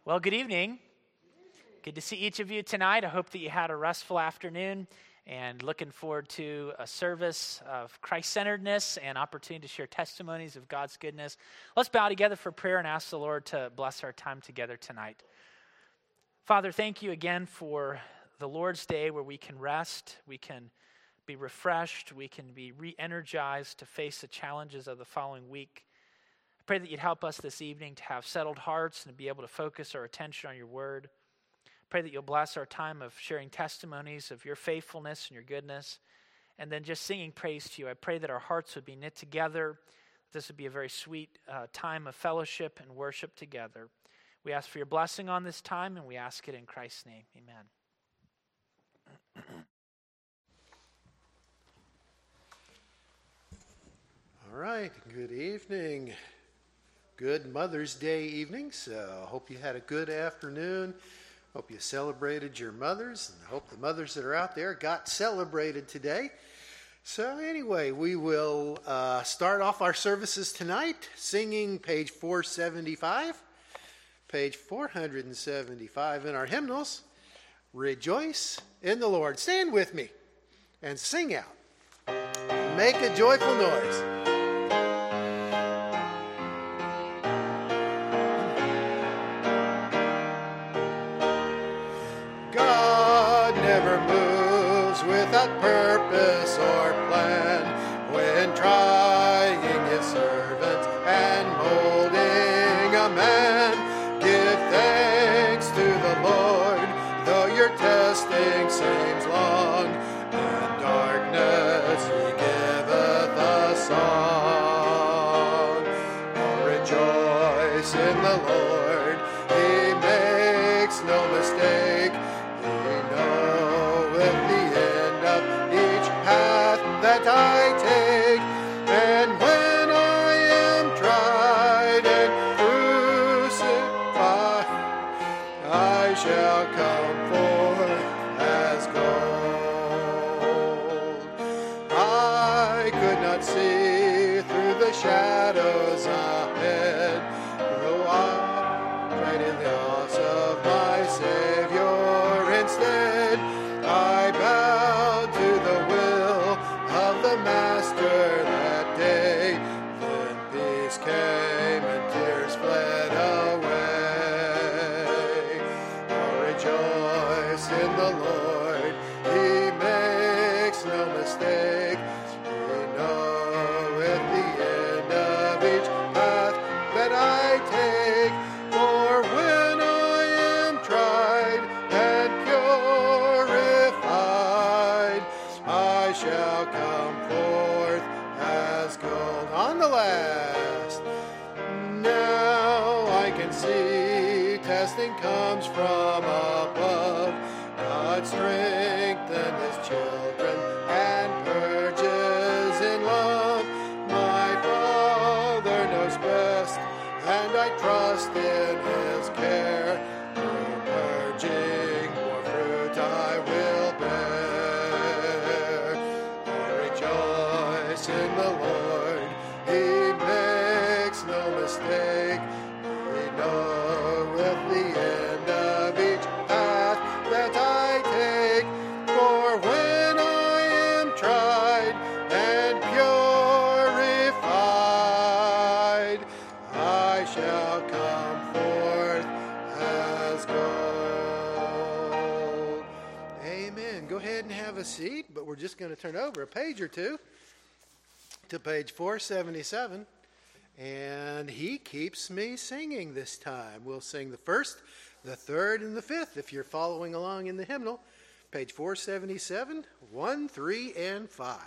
Well, good evening. Good to see each of you tonight. I hope that you had a restful afternoon and looking forward to a service of Christ-centeredness and opportunity to share testimonies of God's goodness. Let's bow together for prayer and ask the Lord to bless our time together tonight. Father, thank you again for the Lord's Day where we can rest, we can be refreshed, we can be re-energized to face the challenges of the following week. I pray that you'd help us this evening to have settled hearts and to be able to focus our attention on your word. I pray that you'll bless our time of sharing testimonies of your faithfulness and your goodness, and then just singing praise to you. I pray that our hearts would be knit together. This would be a very sweet time of fellowship and worship together. We ask for your blessing on this time, and we ask it in Christ's name. Amen. All right, good evening. Good Mother's Day evening. So I hope you had a good afternoon. Hope you celebrated your mothers, and I hope the mothers that are out there got celebrated today. So anyway, we will start off our services tonight singing page 475. Page 475 in our hymnals, Rejoice in the Lord. Stand with me and sing out. Make a joyful noise. God never moves without purpose or plan when trying his servant and molding a man. Give thanks to the Lord, though your testing seems long, and darkness he giveth a song. Oh, rejoice in the Lord, he makes no mistake. He knoweth the end of each path that I take, and when I am tried and crucified, I shall come forth as gold. I could not see through the shadows ahead, though I prayed in the arms of my Savior instead. I bowed to the will of the Master that day. Then peace came and tears fled away. Oh, rejoice in the Lord, he makes no mistake. He knoweth the end of each path that I take. For when I am tried and purified, I shall come forth as gold. On the last, now I can see testing comes from above. God strengthens his children and purges in love. My Father knows best, and I trust in his care. Through purging, more fruit I will bear. Oh, rejoice in the Lord, he makes no mistake. He knoweth the end of each path that I take. For when I am tried and purified, I shall come forth as gold. Amen. Go ahead and have a seat, but we're just going to turn over a page or two to page 477. And he keeps me singing this time. We'll sing the first, the third, and the fifth if you're following along in the hymnal. Page 477, 1, 3, and 5.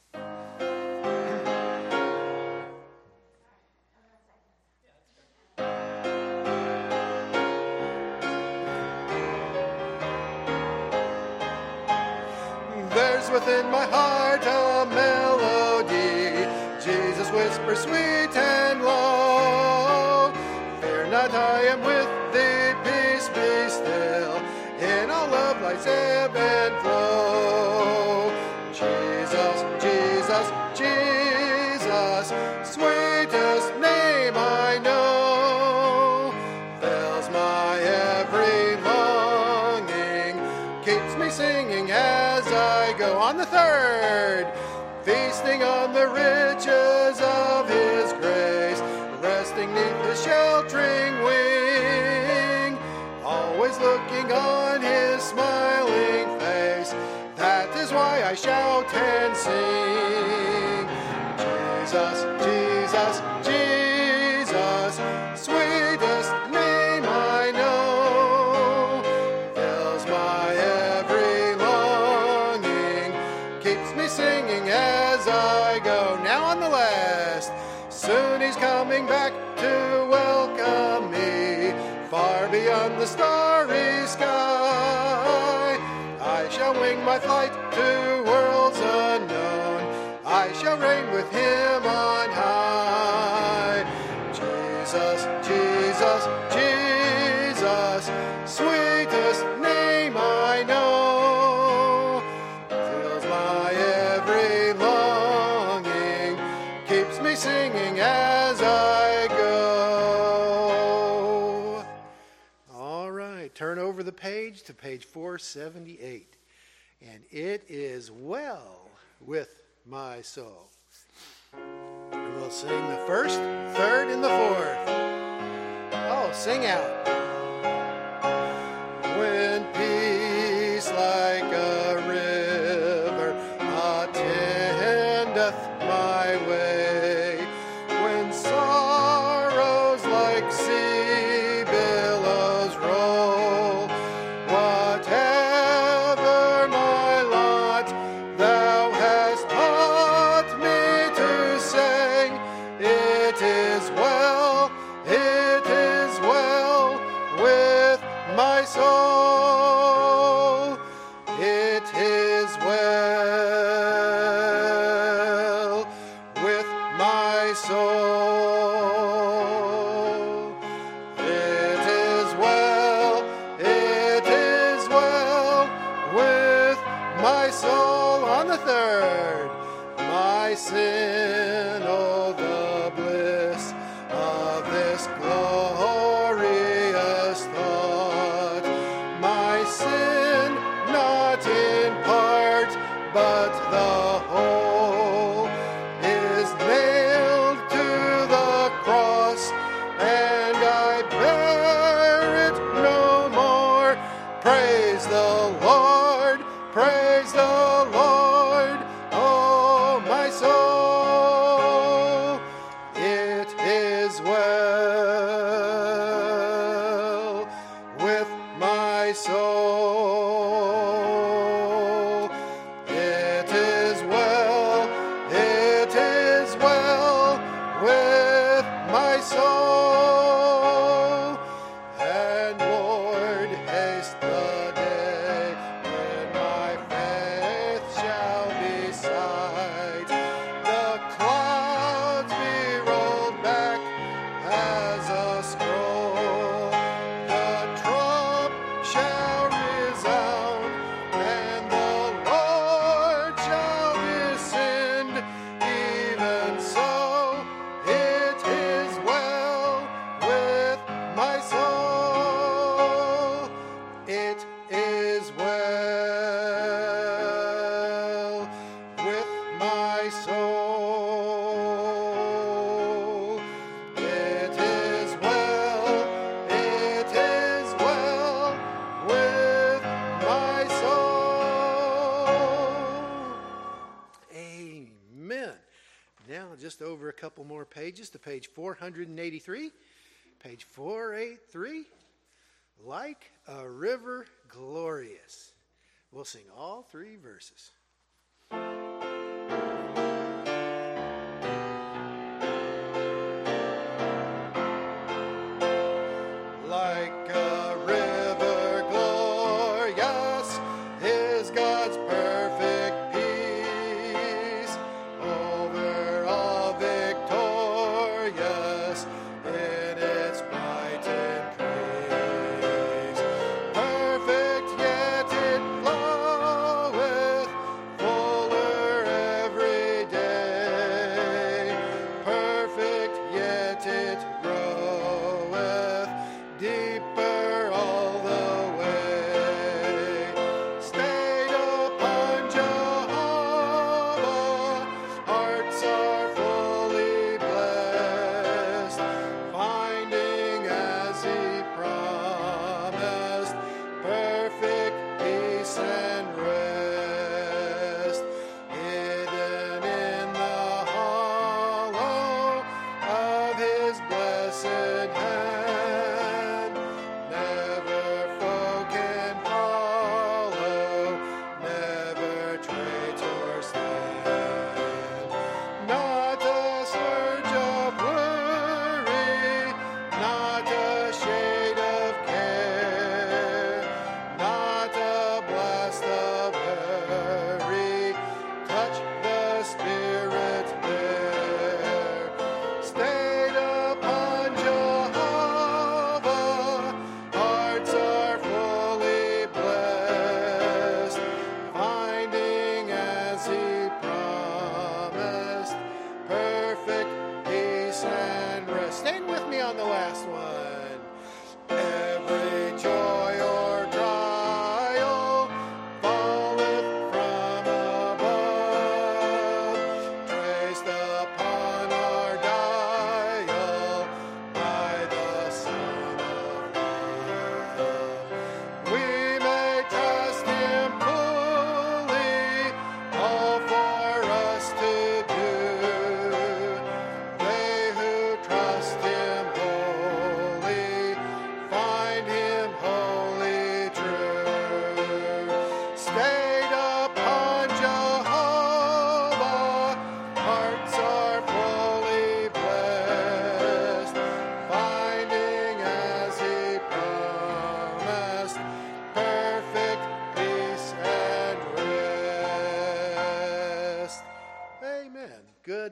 There's within my heart a melody, Jesus whispers sweet and low. Fear not, I am with thee, peace be still. In all love lies ebb and flow. Jesus, Jesus, Jesus, sweetest name I know, fills my me singing as I go. On the third, feasting on the riches of his grace, resting neath his sheltering wing, always looking on his smiling face. That is why I shout and sing. Jesus, Jesus, Jesus, sweetest name I know, fills my every longing, keeps me singing as I go. Now on the last, soon he's coming back to welcome me, far beyond the starry sky. I shall wing my flight to worlds unknown, I shall reign with him on high. Jesus, Jesus, Jesus, sweetest name I know, fills my every longing, keeps me singing as I go. All right, turn over the page to page 478. And it is well with my soul. And we'll sing the first, third, and the fourth. Oh, sing out. When peace like a river attendeth my way, when sorrows like sea billows roll, whatever my lot, thou hast taught me to sing. It is well with my soul. It is well with my soul. It is well with my soul. On the third, my sin, oh the bliss of this glorious thought. My sin, not in part, but the whole, is nailed to the cross, and I bear it no more. Praise the Lord, praise the Lord, oh my soul. It is well with my soul. It is well with my soul. And Lord, haste the day when my faith shall be sight. The clouds be rolled back as a scroll. The trump shall resound, and the Lord shall descend. Even so, it is well with my soul. It is well with my soul. It is well with my soul. Amen. Now just over a couple more pages to page 483. Page 483. Like a river glorious. We'll sing all three verses. Like a river glorious is God's perfect peace, over all victorious in its bright increase. Perfect yet it floweth, fuller every day. Perfect yet it groweth, deeper all the way. Stay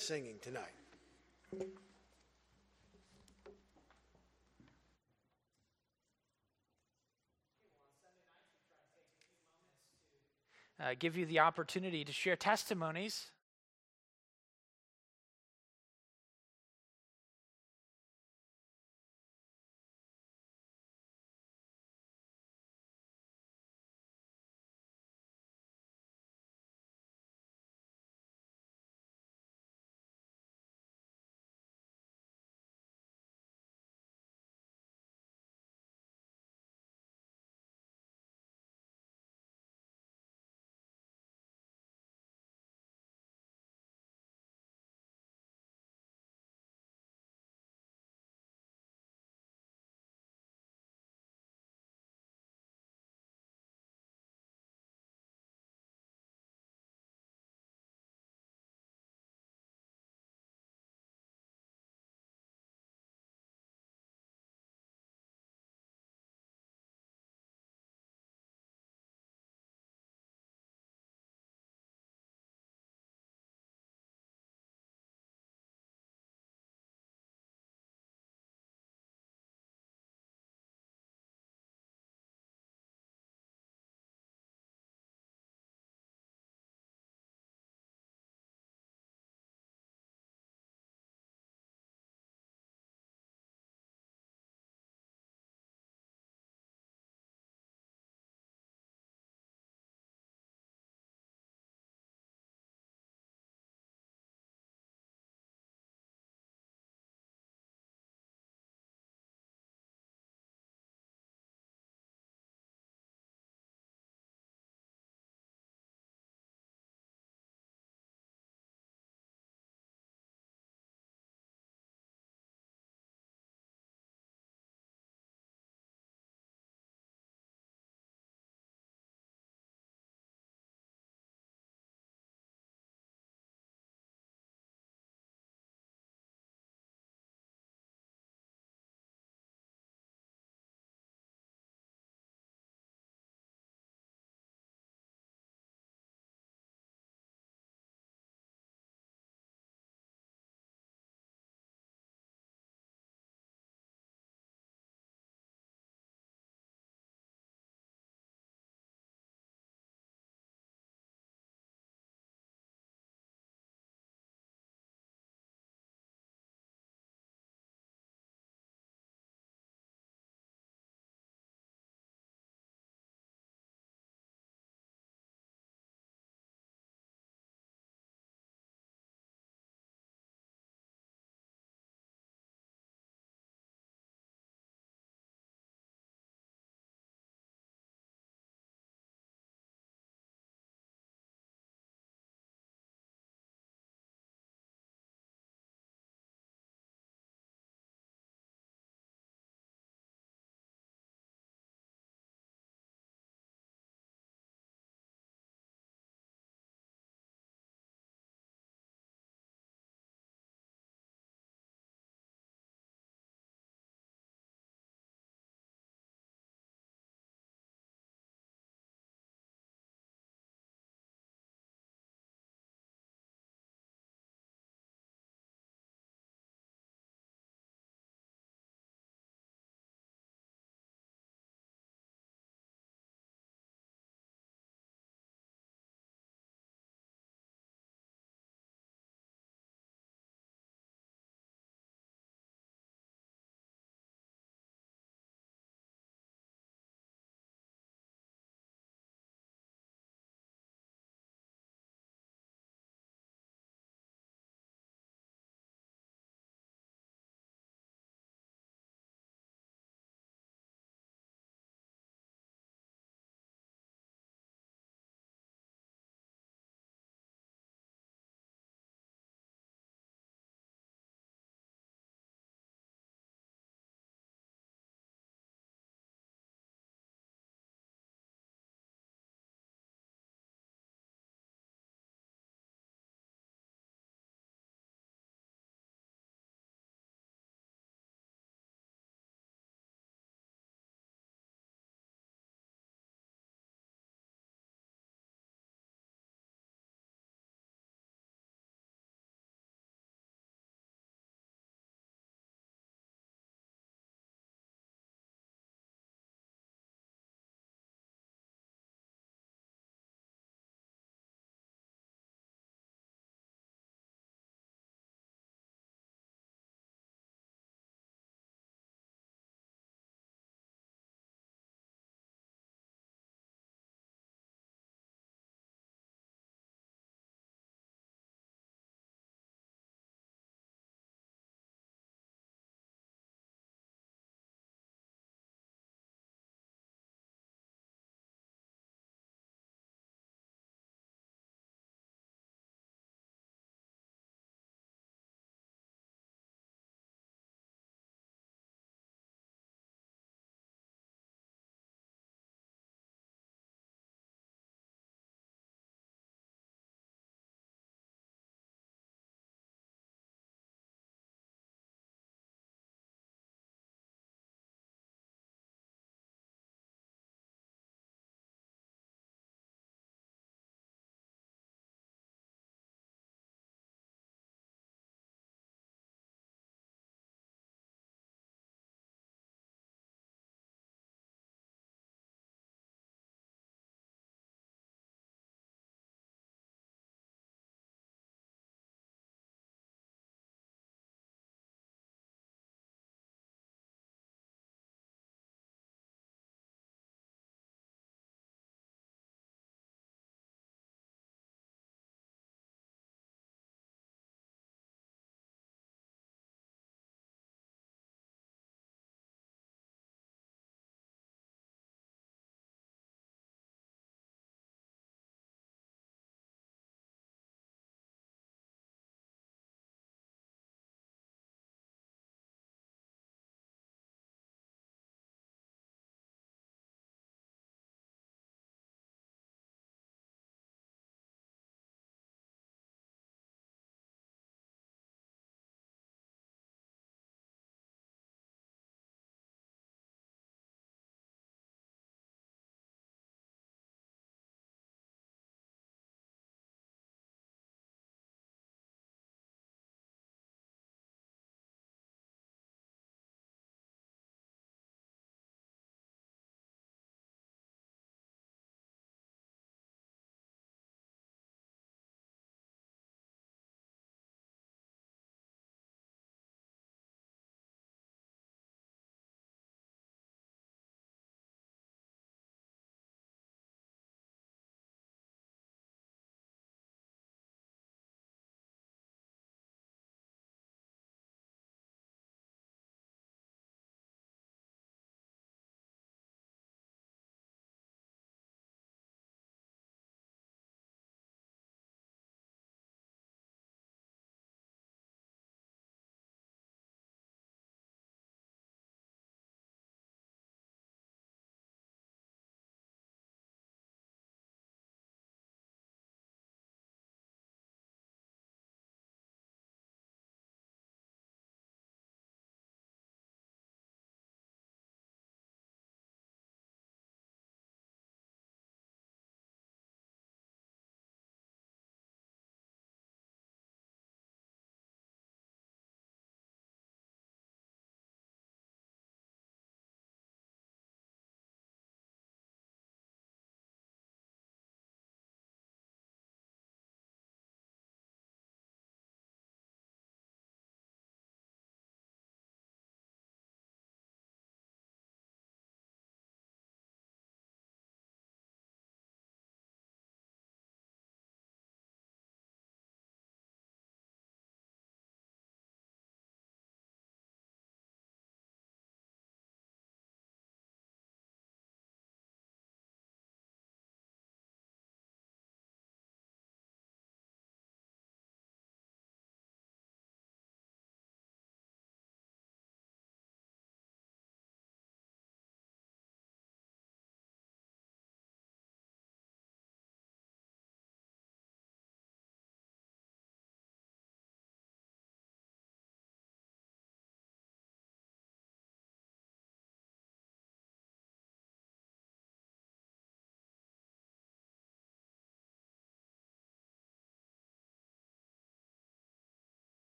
singing tonight. Give you the opportunity to share testimonies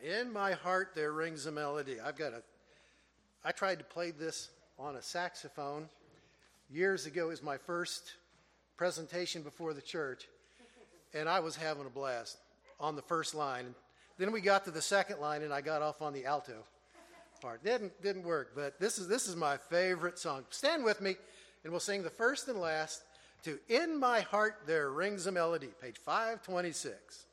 In my heart there rings a melody. I tried to play this on a saxophone years ago. It was my first presentation before the church, and I was having a blast on the first line. Then we got to the second line, and I got off on the alto part. Didn't work, but this is my favorite song. Stand with me, and we'll sing the first and last to In My Heart There Rings a Melody, page 526.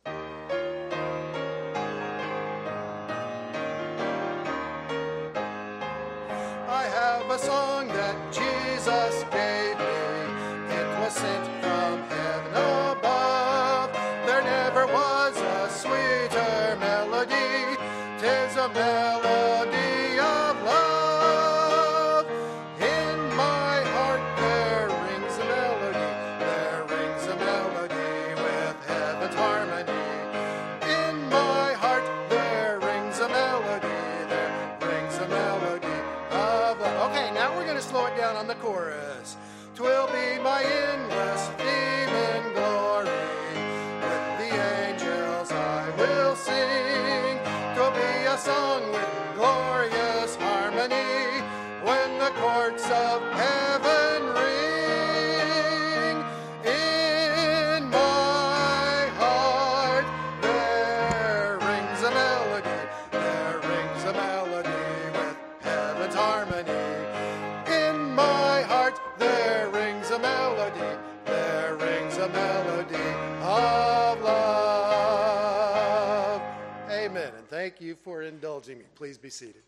I have a song that Jesus gave me. It was sent from heaven above. There never was a sweeter melody. 'Tis a melody of love. In my heart there rings a melody. There rings a melody with heaven's harmony. In my heart there rings a melody. There rings a melody of love. Okay, now we're going to slow it down on the chorus. 'Twill be my endless theme in glory. With the angels I will sing. 'Twill be a song with glorious harmony when the courts of heaven ring. In my heart there rings a melody. There rings a melody with heaven's harmony. In my heart there rings a melody. There rings a melody of love. Amen. And thank you for indulging me. Please be seated.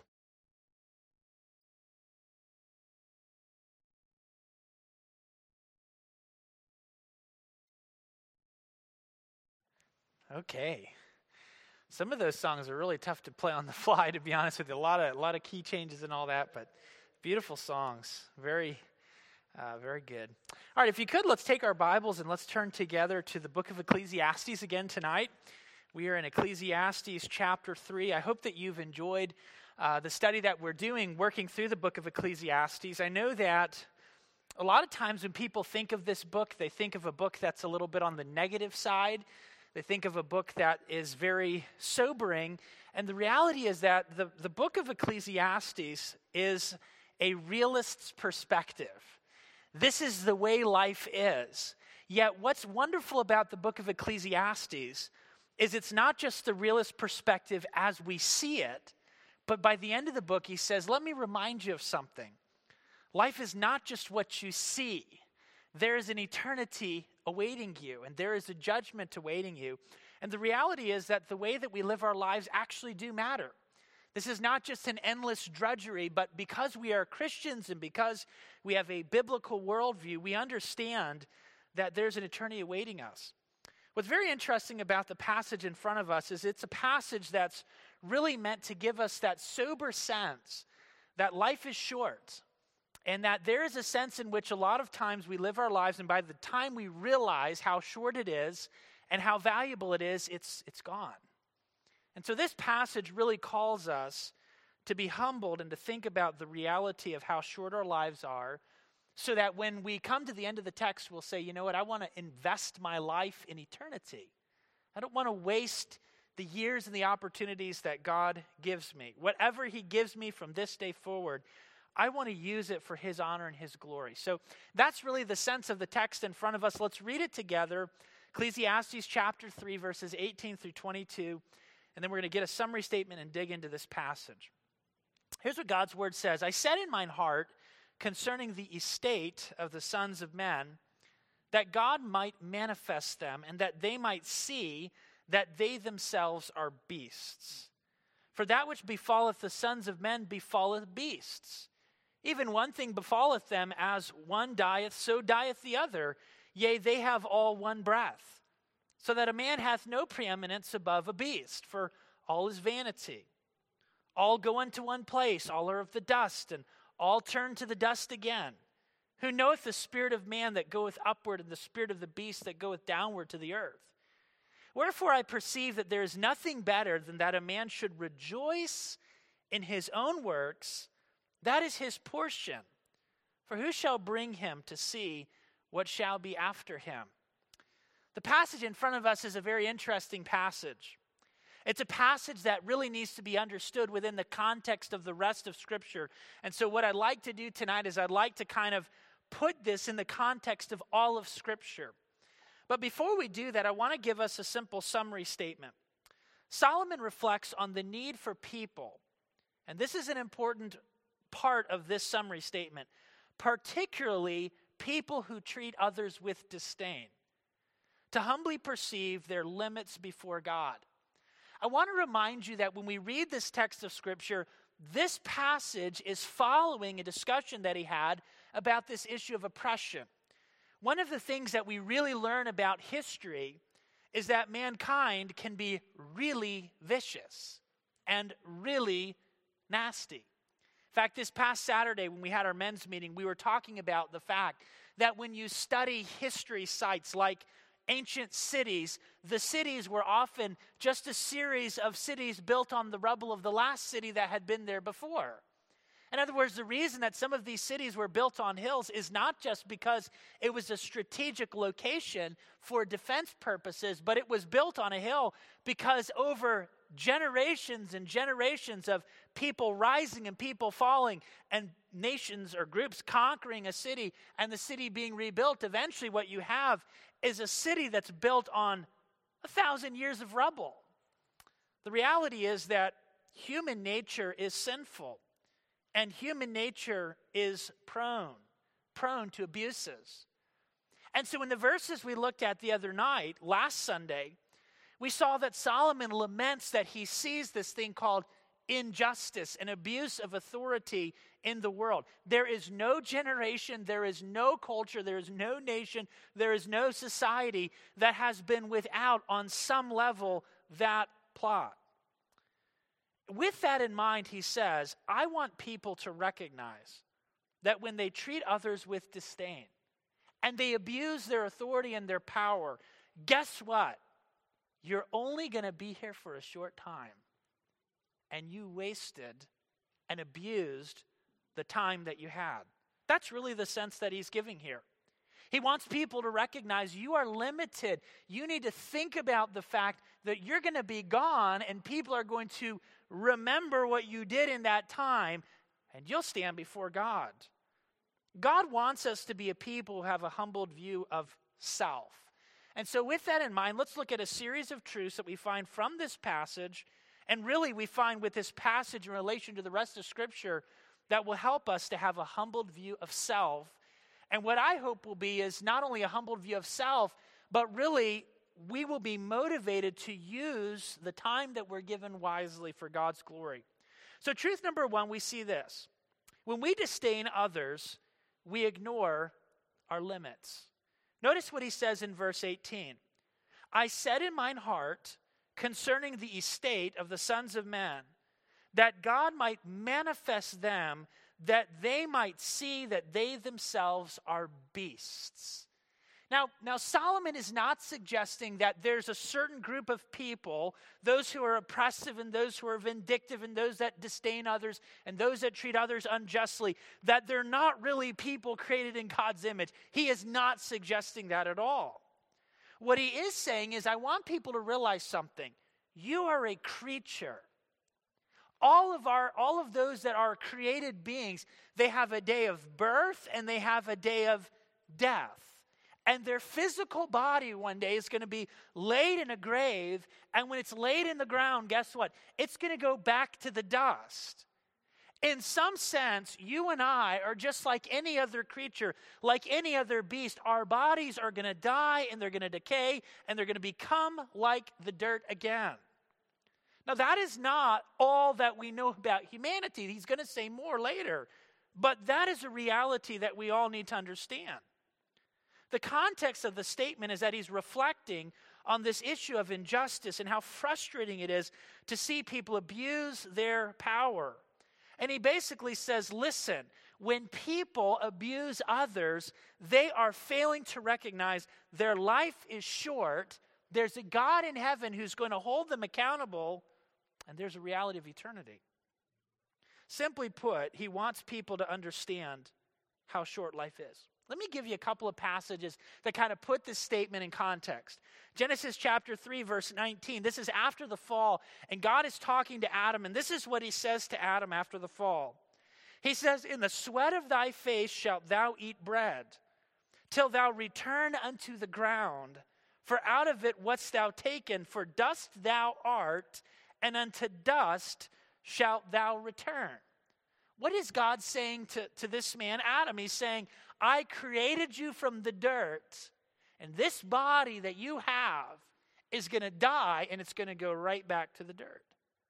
Okay. Some of those songs are really tough to play on the fly, to be honest with you. A lot of key changes and all that, but beautiful songs. Very good. All right, if you could, let's take our Bibles and let's turn together to the book of Ecclesiastes again tonight. We are in Ecclesiastes chapter 3. I hope that you've enjoyed the study that we're doing, working through the book of Ecclesiastes. I know that a lot of times when people think of this book, they think of a book that's a little bit on the negative side. They think of a book that is very sobering. And the reality is that the book of Ecclesiastes is a realist's perspective. This is the way life is. Yet what's wonderful about the book of Ecclesiastes is it's not just the realist perspective as we see it, but by the end of the book he says, let me remind you of something. Life is not just what you see. There is an eternity awaiting you, and there is a judgment awaiting you. And the reality is that the way that we live our lives actually do matter. This is not just an endless drudgery, but because we are Christians and because we have a biblical worldview, we understand that there's an eternity awaiting us. What's very interesting about the passage in front of us is it's a passage that's really meant to give us that sober sense that life is short. And that there is a sense in which a lot of times we live our lives, and by the time we realize how short it is and how valuable it is, it's gone. And so this passage really calls us to be humbled and to think about the reality of how short our lives are, so that when we come to the end of the text, we'll say, you know what, I want to invest my life in eternity. I don't want to waste the years and the opportunities that God gives me. Whatever he gives me from this day forward, I want to use it for his honor and his glory. So that's really the sense of the text in front of us. Let's read it together. Ecclesiastes chapter 3, verses 18 through 22. And then we're going to get a summary statement and dig into this passage. Here's what God's word says. I said in mine heart concerning the estate of the sons of men, that God might manifest them, and that they might see that they themselves are beasts. For that which befalleth the sons of men befalleth beasts. Even one thing befalleth them, as one dieth, so dieth the other. Yea, they have all one breath. So that a man hath no preeminence above a beast, for all is vanity. All go unto one place, all are of the dust, and all turn to the dust again. Who knoweth the spirit of man that goeth upward, and the spirit of the beast that goeth downward to the earth? Wherefore I perceive that there is nothing better than that a man should rejoice in his own works. That is his portion. For who shall bring him to see what shall be after him? The passage in front of us is a very interesting passage. It's a passage that really needs to be understood within the context of the rest of Scripture. And so what I'd like to do tonight is I'd like to kind of put this in the context of all of Scripture. But before we do that, I want to give us a simple summary statement. Solomon reflects on the need for people, and this is an important part of this summary statement, particularly people who treat others with disdain, to humbly perceive their limits before God. I want to remind you that when we read this text of Scripture, this passage is following a discussion that he had about this issue of oppression. One of the things that we really learn about history is that mankind can be really vicious and really nasty. In fact, this past Saturday when we had our men's meeting, we were talking about the fact that when you study history sites like ancient cities, the cities were often just a series of cities built on the rubble of the last city that had been there before. In other words, the reason that some of these cities were built on hills is not just because it was a strategic location for defense purposes, but it was built on a hill because over generations and generations of people rising and people falling and nations or groups conquering a city and the city being rebuilt, eventually what you have is a city that's built on 1,000 years of rubble. The reality is that human nature is sinful. And human nature is prone to abuses. And so in the verses we looked at the other night, last Sunday, we saw that Solomon laments that he sees this thing called injustice and abuse of authority in the world. There is no generation, there is no culture, there is no nation, there is no society that has been without, on some level, that plot. With that in mind, he says, I want people to recognize that when they treat others with disdain and they abuse their authority and their power, guess what? You're only going to be here for a short time, and you wasted and abused the time that you had. That's really the sense that he's giving here. He wants people to recognize you are limited. You need to think about the fact that you're going to be gone and people are going to remember what you did in that time and you'll stand before God. God wants us to be a people who have a humbled view of self. And so with that in mind, let's look at a series of truths that we find from this passage, and really we find with this passage in relation to the rest of Scripture that will help us to have a humbled view of self. And what I hope will be is not only a humbled view of self, but really we will be motivated to use the time that we're given wisely for God's glory. So truth number one, we see this. When we disdain others, we ignore our limits. Notice what he says in verse 18. I said in mine heart concerning the estate of the sons of men, that God might manifest them, that they might see that they themselves are beasts. Now Solomon is not suggesting that there's a certain group of people, those who are oppressive and those who are vindictive and those that disdain others and those that treat others unjustly, that they're not really people created in God's image. He is not suggesting that at all. What he is saying is, I want people to realize something. You are a creature. All of those that are created beings, they have a day of birth and they have a day of death. And their physical body one day is going to be laid in a grave, and when it's laid in the ground, guess what? It's going to go back to the dust. In some sense, you and I are just like any other creature, like any other beast. Our bodies are going to die, and they're going to decay, and they're going to become like the dirt again. Now, that is not all that we know about humanity. He's going to say more later. But that is a reality that we all need to understand. The context of the statement is that he's reflecting on this issue of injustice and how frustrating it is to see people abuse their power. And he basically says, listen, when people abuse others, they are failing to recognize their life is short. There's a God in heaven who's going to hold them accountable, and there's a reality of eternity. Simply put, he wants people to understand how short life is. Let me give you a couple of passages that kind of put this statement in context. Genesis chapter 3, verse 19. This is after the fall, and God is talking to Adam, and this is what he says to Adam after the fall. He says, "In the sweat of thy face shalt thou eat bread, till thou return unto the ground. For out of it wast thou taken, for dust thou art, and unto dust shalt thou return." What is God saying to this man, Adam? He's saying, I created you from the dirt, and this body that you have is going to die, and it's going to go right back to the dirt.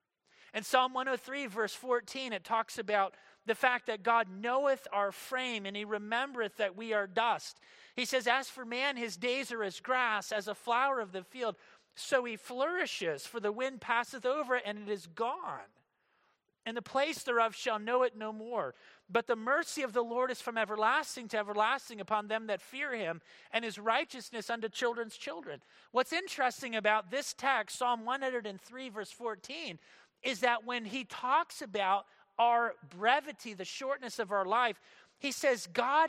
In Psalm 103, verse 14, it talks about the fact that God knoweth our frame, and he remembereth that we are dust. He says, as for man, his days are as grass, as a flower of the field, so he flourishes, for the wind passeth over it, and it is gone. And the place thereof shall know it no more. But the mercy of the Lord is from everlasting to everlasting upon them that fear him, and his righteousness unto children's children. What's interesting about this text, Psalm 103, verse 14, is that when he talks about our brevity, the shortness of our life, he says God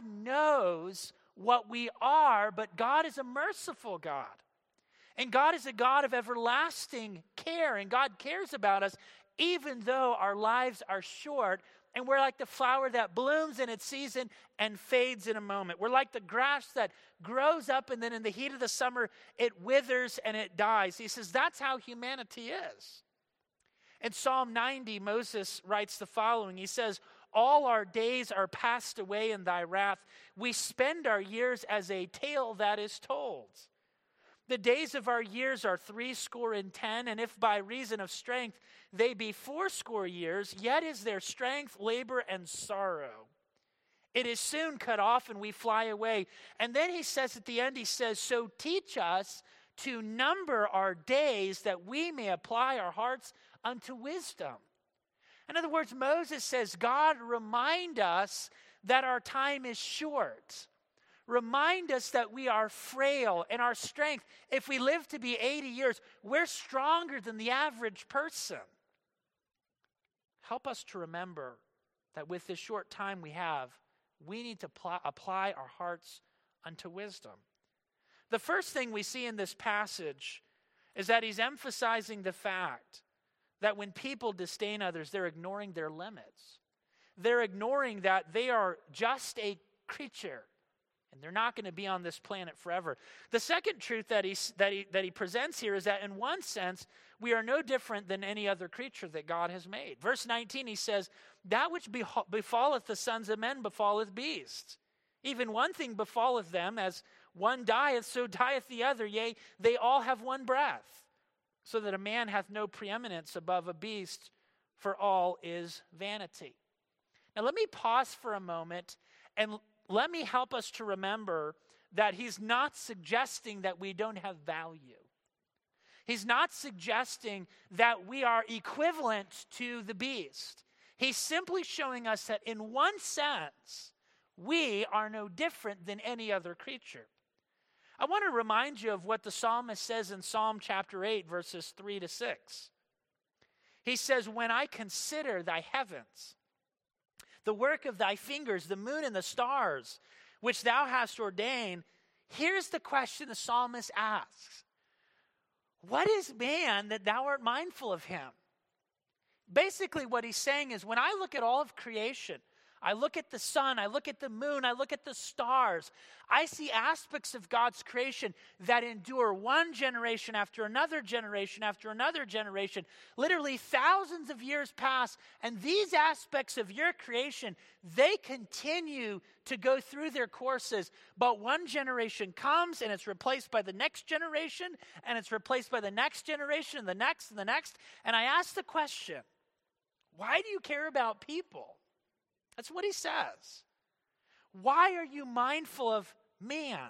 knows what we are, but God is a merciful God. And God is a God of everlasting care, and God cares about us even though our lives are short, and we're like the flower that blooms in its season and fades in a moment. We're like the grass that grows up, and then in the heat of the summer, it withers and it dies. He says that's how humanity is. In Psalm 90, Moses writes the following. He says, all our days are passed away in thy wrath. We spend our years as a tale that is told. The days of our years are 70, and if by reason of strength they be 80 years, yet is their strength labor and sorrow. It is soon cut off, and we fly away. And then he says at the end, he says, so teach us to number our days, that we may apply our hearts unto wisdom. In other words, Moses says, God, remind us that our time is short. Remind us that we are frail, and our strength, if we live to be 80 years, we're stronger than the average person. Help us to remember that with this short time we have, we need to apply our hearts unto wisdom. The first thing we see in this passage is that he's emphasizing the fact that when people disdain others, they're ignoring their limits. They're ignoring that they are just a creature, and they're not going to be on this planet forever. The second truth that he presents here is that in one sense, we are no different than any other creature that God has made. Verse 19, he says, that which befalleth the sons of men befalleth beasts. Even one thing befalleth them, as one dieth, so dieth the other. Yea, they all have one breath, so that a man hath no preeminence above a beast, for all is vanity. Now let me pause for a moment, and let me help us to remember that he's not suggesting that we don't have value. He's not suggesting that we are equivalent to the beast. He's simply showing us that in one sense, we are no different than any other creature. I want to remind you of what the psalmist says in Psalm chapter 8, verses 3-6. He says, when I consider thy heavens, the work of thy fingers, the moon and the stars, which thou hast ordained. Here's the question the psalmist asks. What is man that thou art mindful of him? Basically what he's saying is, when I look at all of creation, I look at the sun, I look at the moon, I look at the stars. I see aspects of God's creation that endure one generation after another generation after another generation. Literally thousands of years pass, and these aspects of your creation, they continue to go through their courses. But one generation comes, and it's replaced by the next generation, and it's replaced by the next generation, and the next, and the next. And I ask the question, why do you care about people? That's what he says. Why are you mindful of man,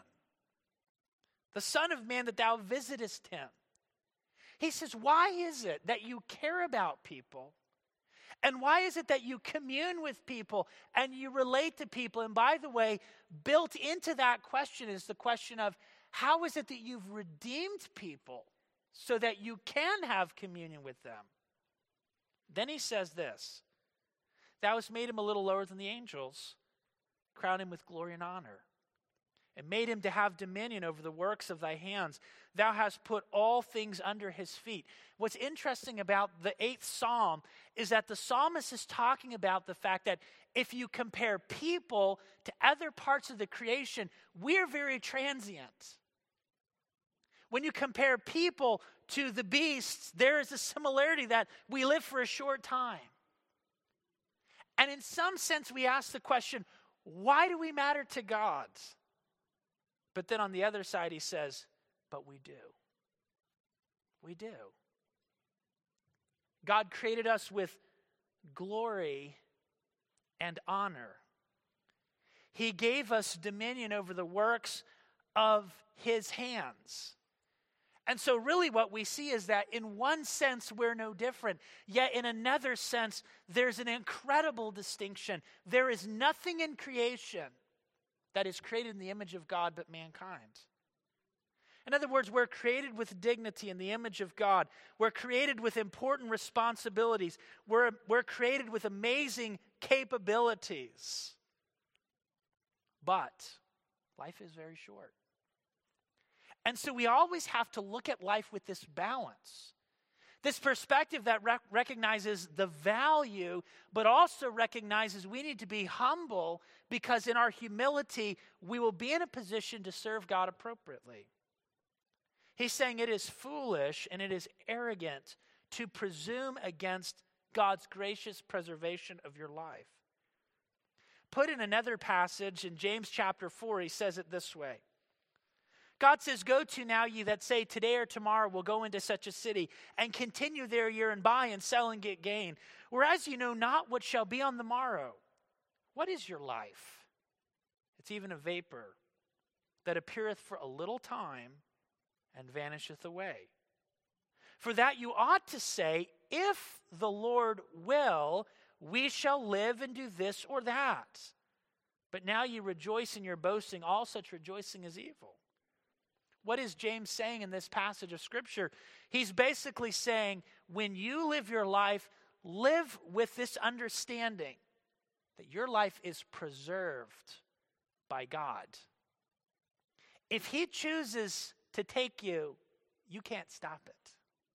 the Son of Man, that thou visitest him? He says, why is it that you care about people? And why is it that you commune with people and you relate to people? And by the way, built into that question is the question of, how is it that you've redeemed people so that you can have communion with them? Then he says this, thou hast made him a little lower than the angels, crown him with glory and honor. and made him to have dominion over the works of thy hands. Thou hast put all things under his feet. What's interesting about the 8th Psalm is that the psalmist is talking about the fact that if you compare people to other parts of the creation, we're very transient. When you compare people to the beasts, there is a similarity that we live for a short time. And in some sense, we ask the question, why do we matter to God? But then on the other side, he says, but we do. We do. God created us with glory and honor. He gave us dominion over the works of his hands. And so really what we see is that in one sense we're no different, yet in another sense there's an incredible distinction. There is nothing in creation that is created in the image of God but mankind. In other words, we're created with dignity in the image of God. We're created with important responsibilities. We're created with amazing capabilities. But life is very short. And so we always have to look at life with this balance. This perspective that recognizes the value, but also recognizes we need to be humble because in our humility, we will be in a position to serve God appropriately. He's saying it is foolish and it is arrogant to presume against God's gracious preservation of your life. Put in another passage in James chapter 4, he says it this way. God says, go to now ye that say today or tomorrow we'll go into such a city and continue there year and buy and sell and get gain. Whereas you know not what shall be on the morrow. What is your life? It's even a vapor that appeareth for a little time and vanisheth away. For that you ought to say, if the Lord will, we shall live and do this or that. But now you rejoice in your boasting, all such rejoicing is evil. What is James saying in this passage of Scripture? He's basically saying, when you live your life, live with this understanding that your life is preserved by God. If he chooses to take you, you can't stop it.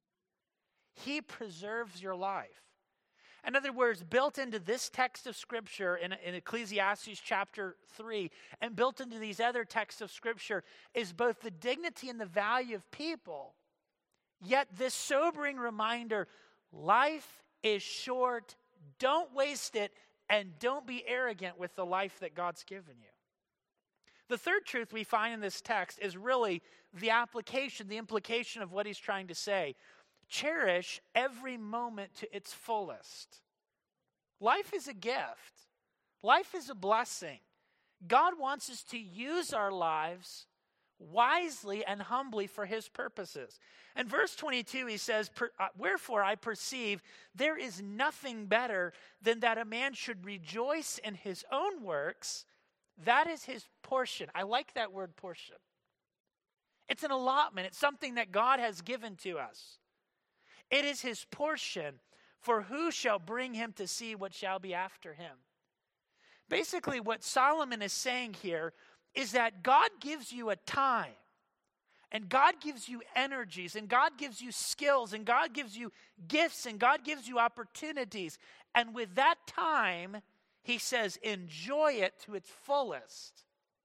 He preserves your life. In other words, built into this text of Scripture in Ecclesiastes chapter 3 and built into these other texts of Scripture is both the dignity and the value of people, yet this sobering reminder, life is short, don't waste it, and don't be arrogant with the life that God's given you. The third truth we find in this text is really the application, the implication of what he's trying to say. Cherish every moment to its fullest. Life is a gift. Life is a blessing. God wants us to use our lives wisely and humbly for his purposes. In verse 22, he says, wherefore I perceive there is nothing better than that a man should rejoice in his own works. That is his portion. I like that word portion. It's an allotment. It's something that God has given to us. It is his portion, for who shall bring him to see what shall be after him? Basically, what Solomon is saying here is that God gives you a time, and God gives you energies, and God gives you skills, and God gives you gifts, and God gives you opportunities. And with that time, he says, enjoy it to its fullest.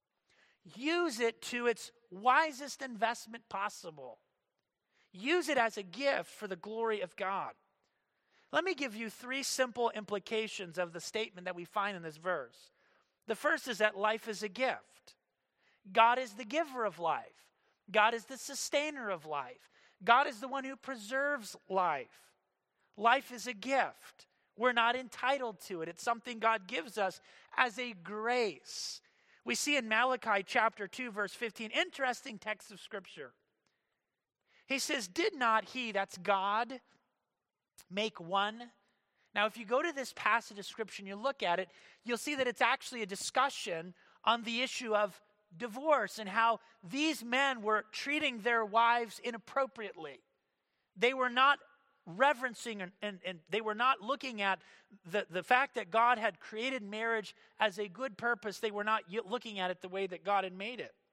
Use it to its wisest investment possible. Use it as a gift for the glory of God. Let me give you 3 simple implications of the statement that we find in this verse. The first is that life is a gift. God is the giver of life. God is the sustainer of life. God is the one who preserves life. Life is a gift. We're not entitled to it. It's something God gives us as a grace. We see in Malachi chapter 2, verse 15, interesting text of Scripture. He says, did not he, that's God, make one? Now, if you go to this passage of Scripture and you look at it, you'll see that it's actually a discussion on the issue of divorce and how these men were treating their wives inappropriately. They were not reverencing and they were not looking at the fact that God had created marriage as a good purpose. They were not looking at it the way that God had made it.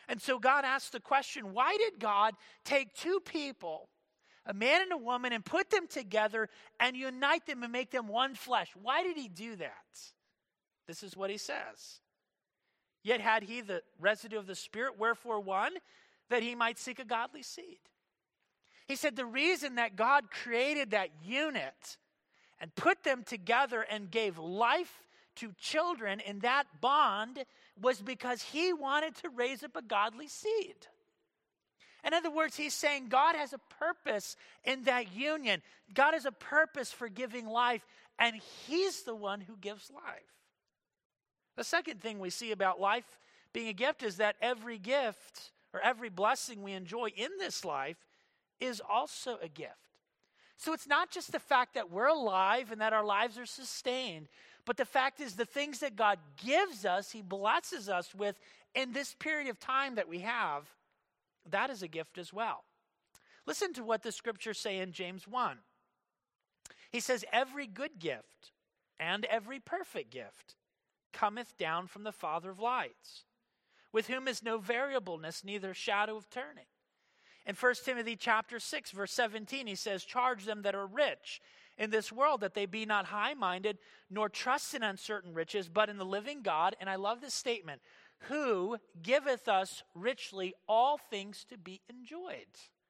And so God asked the question, why did God take two people, a man and a woman, and put them together and unite them and make them one flesh? Why did he do that? This is what he says. Yet had he the residue of the Spirit, wherefore one, that he might seek a godly seed. He said the reason that God created that unit and put them together and gave life to children in that bond was because he wanted to raise up a godly seed. In other words, he's saying God has a purpose in that union. God has a purpose for giving life, and he's the one who gives life. The second thing we see about life being a gift is that every gift or every blessing we enjoy in this life is also a gift. So it's not just the fact that we're alive and that our lives are sustained, but the fact is the things that God gives us, he blesses us with in this period of time that we have, that is a gift as well. Listen to what the scriptures say in James 1. He says, every good gift and every perfect gift cometh down from the Father of lights, with whom is no variableness, neither shadow of turning. In 1 Timothy chapter 6, verse 17, he says, charge them that are rich in this world, that they be not high-minded, nor trust in uncertain riches, but in the living God. And I love this statement, who giveth us richly all things to be enjoyed.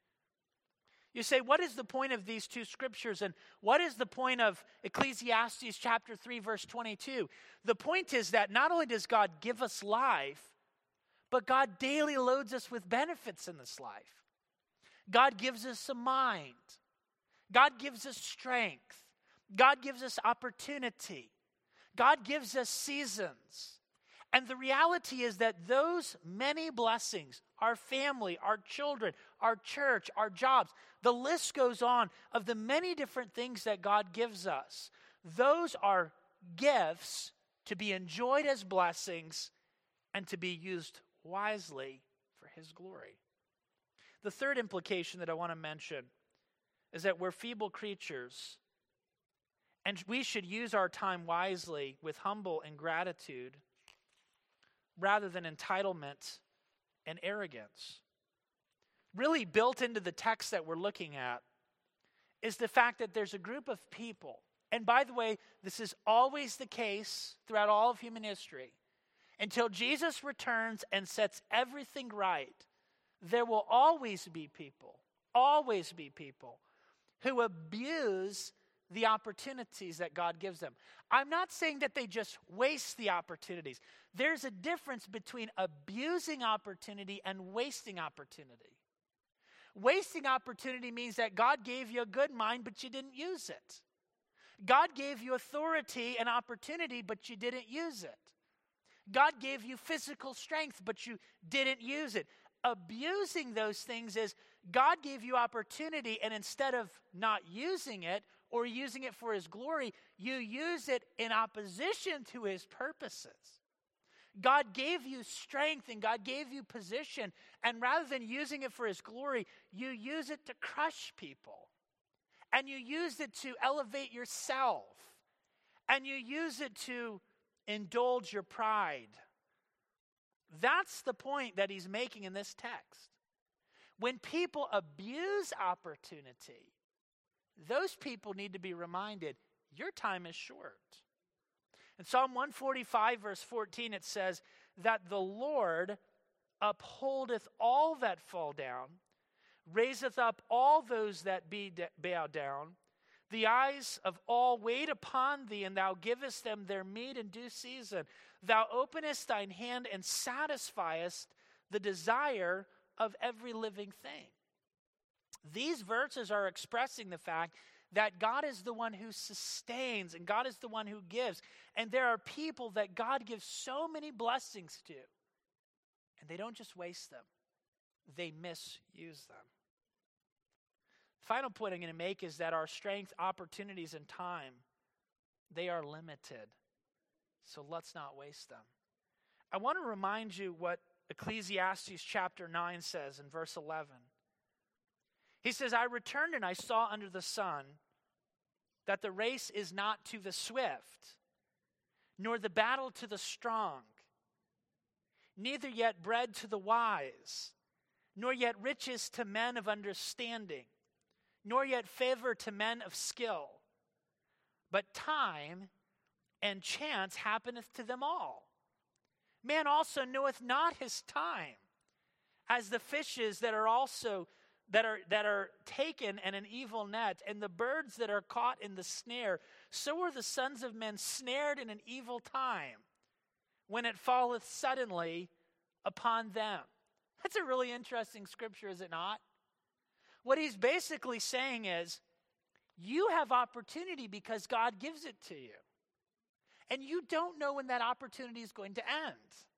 You say, what is the point of these two scriptures? And what is the point of Ecclesiastes chapter 3, verse 22? The point is that not only does God give us life, but God daily loads us with benefits in this life. God gives us a mind. God gives us strength. God gives us opportunity. God gives us seasons. And the reality is that those many blessings, our family, our children, our church, our jobs, the list goes on of the many different things that God gives us. Those are gifts to be enjoyed as blessings and to be used wisely for his glory. The third implication that I want to mention is that we're feeble creatures, and we should use our time wisely with humble and gratitude rather than entitlement and arrogance. Really built into the text that we're looking at is the fact that there's a group of people, and by the way, this is always the case throughout all of human history, until Jesus returns and sets everything right. There will always be people who abuse the opportunities that God gives them. I'm not saying that they just waste the opportunities. There's a difference between abusing opportunity and wasting opportunity. Wasting opportunity means that God gave you a good mind, but you didn't use it. God gave you authority and opportunity, but you didn't use it. God gave you physical strength, but you didn't use it. Abusing those things is God gave you opportunity, and instead of not using it or using it for his glory, you use it in opposition to his purposes. God gave you strength and God gave you position, and rather than using it for his glory, you use it to crush people. And you use it to elevate yourself. And you use it to indulge your pride. That's the point that he's making in this text. When people abuse opportunity, those people need to be reminded, your time is short. In Psalm 145, verse 14, it says that the Lord upholdeth all that fall down, raiseth up all those that be bowed down. The eyes of all wait upon thee, and thou givest them their meat in due season. Thou openest thine hand and satisfiest the desire of every living thing. These verses are expressing the fact that God is the one who sustains and God is the one who gives. And there are people that God gives so many blessings to, and they don't just waste them, they misuse them. The final point I'm going to make is that our strength, opportunities, and time, they are limited. So let's not waste them. I want to remind you what Ecclesiastes chapter 9 says in verse 11. He says, I returned and I saw under the sun that the race is not to the swift, nor the battle to the strong. neither yet bread to the wise, nor yet riches to men of understanding, nor yet favor to men of skill. But time and chance happeneth to them all. Man also knoweth not his time, as the fishes that are taken in an evil net, and the birds that are caught in the snare. So are the sons of men snared in an evil time, when it falleth suddenly upon them. That's a really interesting scripture, is it not? What he's basically saying is, you have opportunity because God gives it to you. And you don't know when that opportunity is going to end.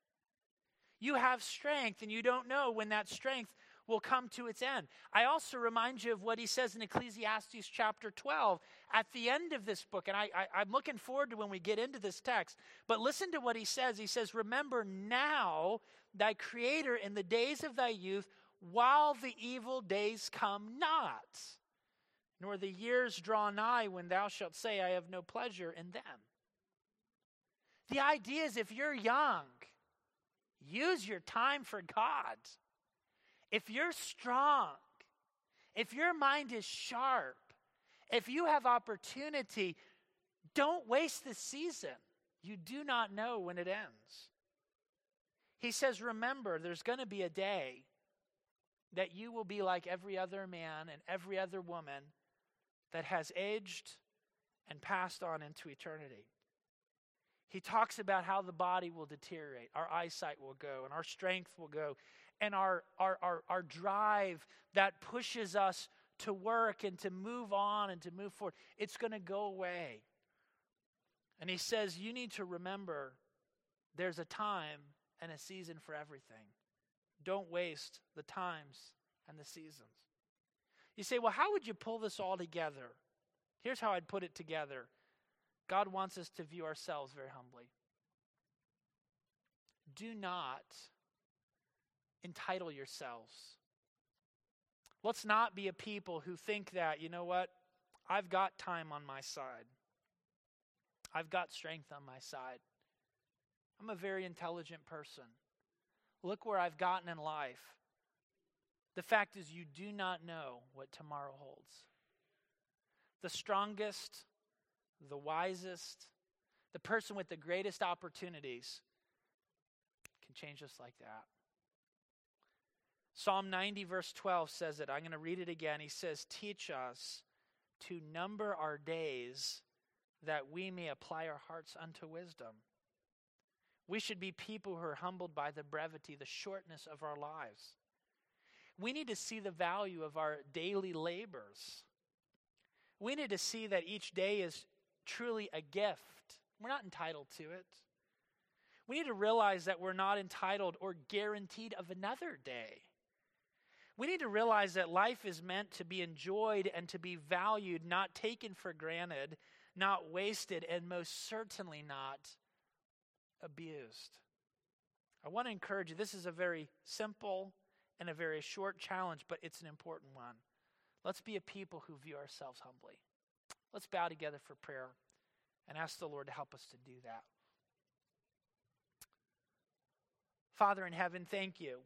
You have strength, and you don't know when that strength will come to its end. I also remind you of what he says in Ecclesiastes chapter 12 at the end of this book. And I'm looking forward to when we get into this text. But listen to what he says. He says, remember now thy Creator in the days of thy youth, while the evil days come not, nor the years draw nigh when thou shalt say, I have no pleasure in them. The idea is, if you're young, use your time for God. If you're strong, if your mind is sharp, if you have opportunity, don't waste the season. You do not know when it ends. He says, remember, there's going to be a day that you will be like every other man and every other woman that has aged and passed on into eternity. He talks about how the body will deteriorate, our eyesight will go, and our strength will go, and our drive that pushes us to work and to move on and to move forward, it's going to go away. And he says, you need to remember there's a time and a season for everything. Don't waste the times and the seasons. You say, well, how would you pull this all together? Here's how I'd put it together. God wants us to view ourselves very humbly. Do not entitle yourselves. Let's not be a people who think that, you know what, I've got time on my side. I've got strength on my side. I'm a very intelligent person. Look where I've gotten in life. The fact is, you do not know what tomorrow holds. The strongest, the wisest, the person with the greatest opportunities can change just like that. Psalm 90 verse 12 says it. I'm going to read it again. He says, teach us to number our days that we may apply our hearts unto wisdom. We should be people who are humbled by the brevity, the shortness of our lives. We need to see the value of our daily labors. We need to see that each day is truly a gift. We're not entitled to it. We need to realize that we're not entitled or guaranteed of another day. We need to realize that life is meant to be enjoyed and to be valued, not taken for granted, not wasted, and most certainly not abused. I want to encourage you. This is a very simple and a very short challenge, but it's an important one. Let's be a people who view ourselves humbly. Let's bow together for prayer and ask the Lord to help us to do that. Father in heaven, thank you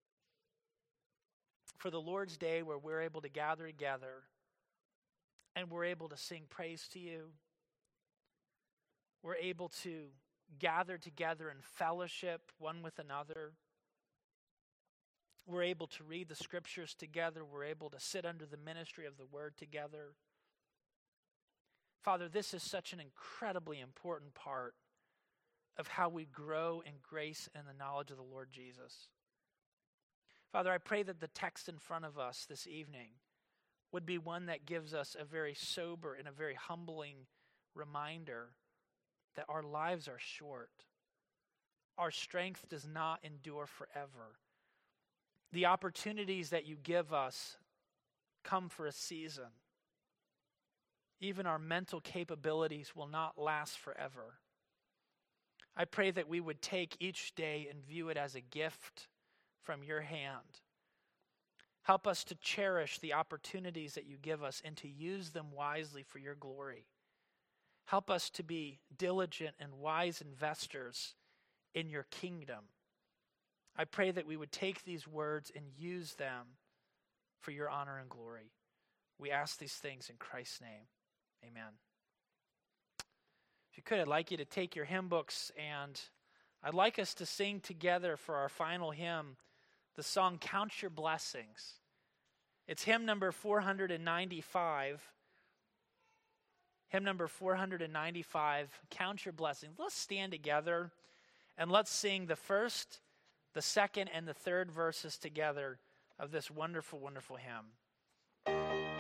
for the Lord's Day where we're able to gather together and we're able to sing praise to you. We're able to gather together in fellowship one with another. We're able to read the scriptures together. We're able to sit under the ministry of the word together. Father, this is such an incredibly important part of how we grow in grace and the knowledge of the Lord Jesus. Father, I pray that the text in front of us this evening would be one that gives us a very sober and a very humbling reminder that our lives are short. Our strength does not endure forever. The opportunities that you give us come for a season. Even our mental capabilities will not last forever. I pray that we would take each day and view it as a gift from your hand. Help us to cherish the opportunities that you give us and to use them wisely for your glory. Help us to be diligent and wise investors in your kingdom. I pray that we would take these words and use them for your honor and glory. We ask these things in Christ's name. Amen. If you could, I'd like you to take your hymn books, and I'd like us to sing together for our final hymn the song Count Your Blessings. It's hymn number 495. Hymn number 495, Count Your Blessings. Let's stand together and let's sing the first, the second, and the third verses together of this wonderful, wonderful hymn.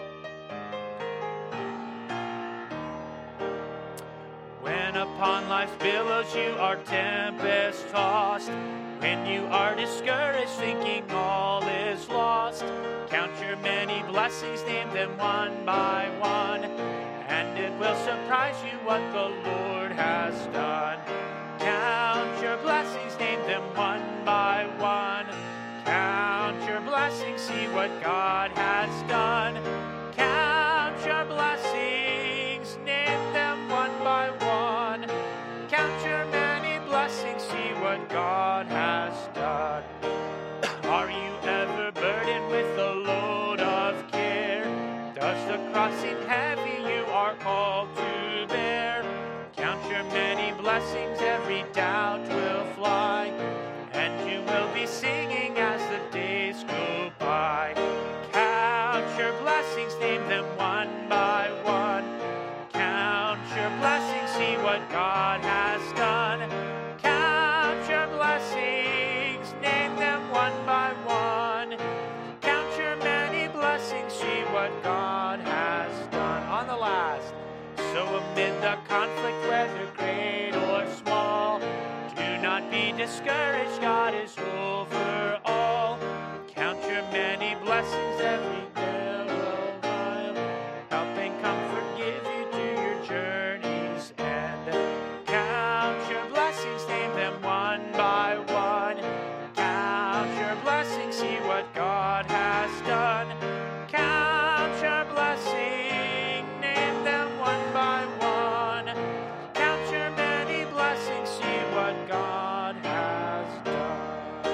When upon life's billows you are tempest tossed, when you are discouraged thinking all is lost, count your many blessings, name them one by one, and it will surprise you what the Lord has done. Count your blessings, name them one by one. Count your blessings, see what God has done. Count your blessings, name them one by one. Count your many blessings, see what God has done. Are you ever burdened with a load of care? Does the cross seem heavy you are called to bear? Count your many blessings, every doubt will fly, and you will be singing as the days go by. Count your blessings, name them one by one. Count your blessings, see what God has done. Count your blessings, name them one by one. Count your many blessings, see what God has done. On the last, so amid the conflict, whether great or small, do not be discouraged, God is over all. Count your many blessings, every day will while, help and comfort give you to your journey's end. Count your blessings, name them one by one. Count your blessings, see what God has done. Count your blessings, name them one by one. Count your many blessings, see what God has done.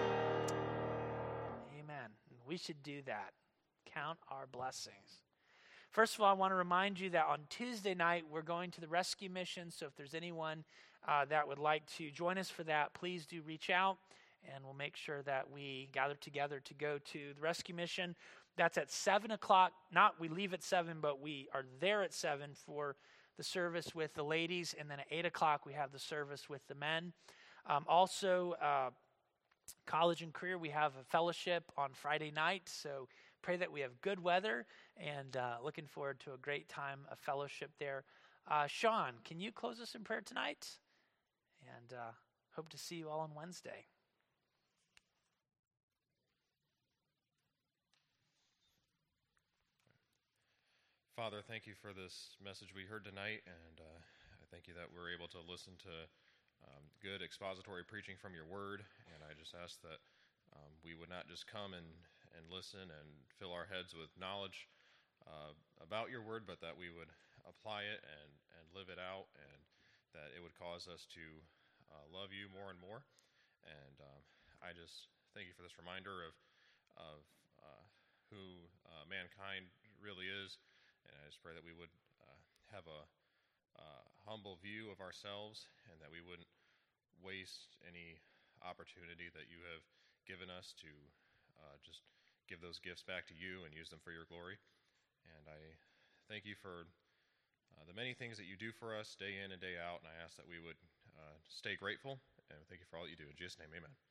Amen. We should do that. Count our blessings. First of all, I want to remind you that on Tuesday night, we're going to the rescue mission. So if there's anyone that would like to join us for that, please do reach out, and we'll make sure that we gather together to go to the rescue mission. That's at 7 o'clock. Not we leave at 7, but we are there at 7 for the service with the ladies. And then at 8 o'clock, we have the service with the men. Also, college and career, we have a fellowship on Friday night. So pray that we have good weather, and looking forward to a great time of fellowship there. Sean, can you close us in prayer tonight? And hope to see you all on Wednesday. Father, thank you for this message we heard tonight, and I thank you that we're able to listen to good expository preaching from your word, and I just ask that we would not just come and listen and fill our heads with knowledge about your word, but that we would apply it and live it out, and that it would cause us to love you more and more. And I just thank you for this reminder of who mankind really is. And I just pray that we would have a humble view of ourselves, and that we wouldn't waste any opportunity that you have given us to just give those gifts back to you and use them for your glory. And I thank you for the many things that you do for us day in and day out, and I ask that we would stay grateful, and thank you for all that you do. In Jesus' name, amen.